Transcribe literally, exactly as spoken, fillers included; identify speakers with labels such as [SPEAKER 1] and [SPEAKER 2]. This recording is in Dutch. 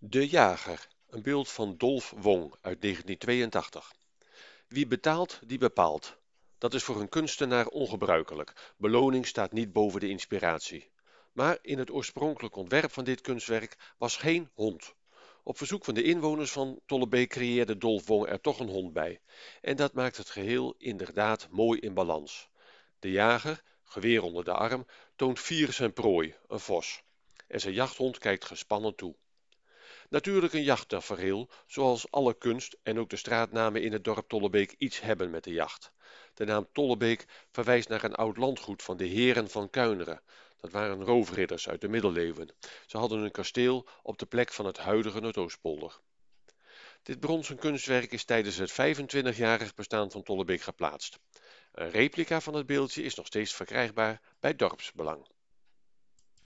[SPEAKER 1] De Jager, een beeld van Dolf Wong uit negentientweeëntachtig. Wie betaalt, die bepaalt. Dat is voor een kunstenaar ongebruikelijk. Beloning staat niet boven de inspiratie. Maar in het oorspronkelijk ontwerp van dit kunstwerk was geen hond. Op verzoek van de inwoners van Tollebeek creëerde Dolf Wong er toch een hond bij. En dat maakt het geheel inderdaad mooi in balans. De jager, geweer onder de arm, toont fier zijn prooi, een vos. En zijn jachthond kijkt gespannen toe. Natuurlijk een jachttafereel, zoals alle kunst en ook de straatnamen in het dorp Tollebeek iets hebben met de jacht. De naam Tollebeek verwijst naar een oud landgoed van de heren van Kuineren. Dat waren roofridders uit de middeleeuwen. Ze hadden een kasteel op de plek van het huidige Noordoostpolder. Dit bronzen kunstwerk is tijdens het vijfentwintigjarig bestaan van Tollebeek geplaatst. Een replica van het beeldje is nog steeds verkrijgbaar bij Dorpsbelang.